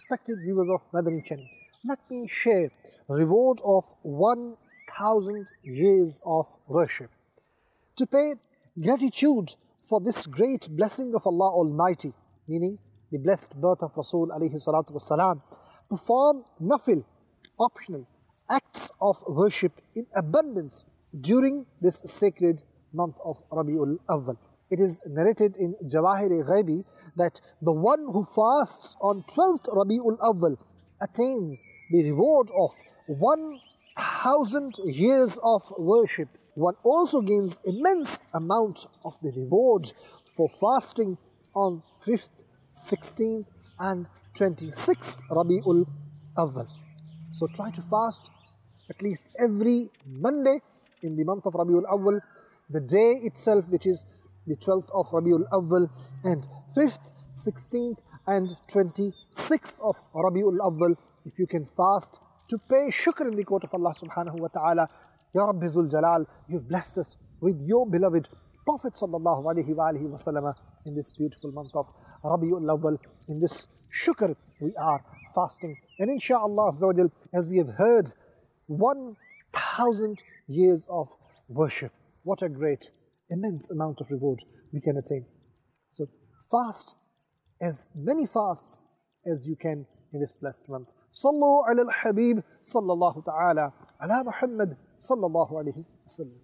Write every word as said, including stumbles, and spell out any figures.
respected viewers of Madani channel, let me share reward of one thousand years of worship. To pay gratitude for this great blessing of Allah Almighty, meaning the blessed birth of Rasul alayhi salatu wasalam, perform nafil, optional, acts of worship in abundance during this sacred month of Rabiul Awwal. It is narrated in Jawahir-e-Ghaibi that the one who fasts on twelfth Rabiul Awwal attains the reward of one thousand years of worship. One also gains immense amount of the reward for fasting on fifth, sixteenth and twenty-sixth Rabiul Awwal. So try to fast at least every Monday in the month of Rabiul Awwal, the day itself which is the twelfth of Rabiul Awwal, and fifth, sixteenth and twenty-sixth of Rabiul Awwal, if you can fast to pay shukr in the court of Allah subhanahu wa ta'ala. Ya Rabbi Zul Jalal, you've blessed us with your beloved Prophet sallallahu alayhi wa alihi wa sallam in this beautiful month of Rabiul Awwal. In this shukr we are fasting, and insha'Allah azza wa jal, as we have heard, one thousand years of worship. What a great, immense amount of reward we can attain. So fast as many fasts as you can in this blessed month. Sallu ala al-Habib sallallahu ta'ala ala Muhammad sallallahu alayhi wa sallam.